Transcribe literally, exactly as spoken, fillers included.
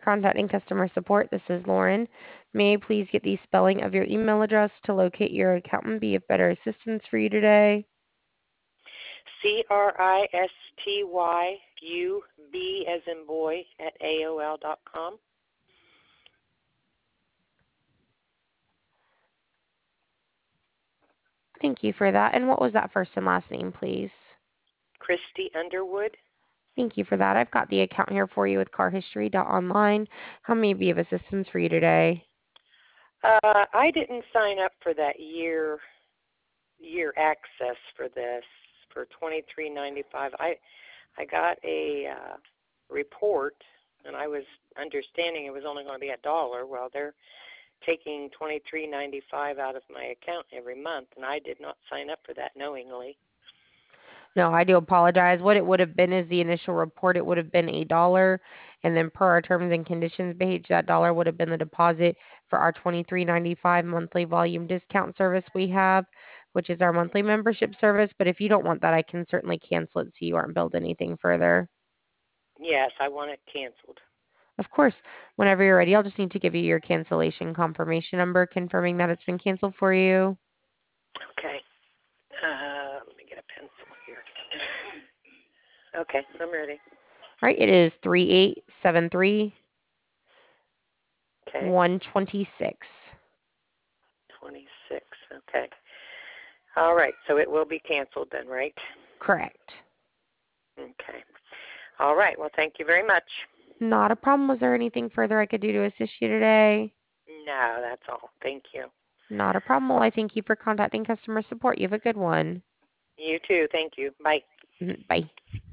contacting customer support. This is Lauren. May I please get the spelling of your email address to locate your account and be of better assistance for you today? C R I S T Y U B as in boy at A O L dot com. Thank you for that. And what was that first and last name, please? Christy Underwood. Thank you for that. I've got the account here for you with car history dot online. How may I be of assistance for you today? Uh, I didn't sign up for that year year access for this for twenty-three ninety-five. I I got a uh, report, and I was understanding it was only going to be a dollar. Well, they're taking twenty-three ninety-five out of my account every month, and I did not sign up for that knowingly. No, I do apologize. What it would have been is the initial report, it would have been a dollar. And then per our terms and conditions page, that dollar would have been the deposit for our twenty-three ninety-five monthly volume discount service we have, which is our monthly membership service. But if you don't want that, I can certainly cancel it so you aren't billed anything further. Yes, I want it canceled. Of course, whenever you're ready, I'll just need to give you your cancellation confirmation number, confirming that it's been canceled for you. Okay. Uh, let me get a pencil here. Okay, I'm ready. All right, it is three eight seven three, Okay. one twenty-six. twenty-six. Okay. All right, so it will be canceled then, right? Correct. Okay. All right, well, thank you very much. Not a problem. Was there anything further I could do to assist you today? No, that's all. Thank you. Not a problem. Well, I thank you for contacting customer support. You have a good one. You too. Thank you. Bye. Bye.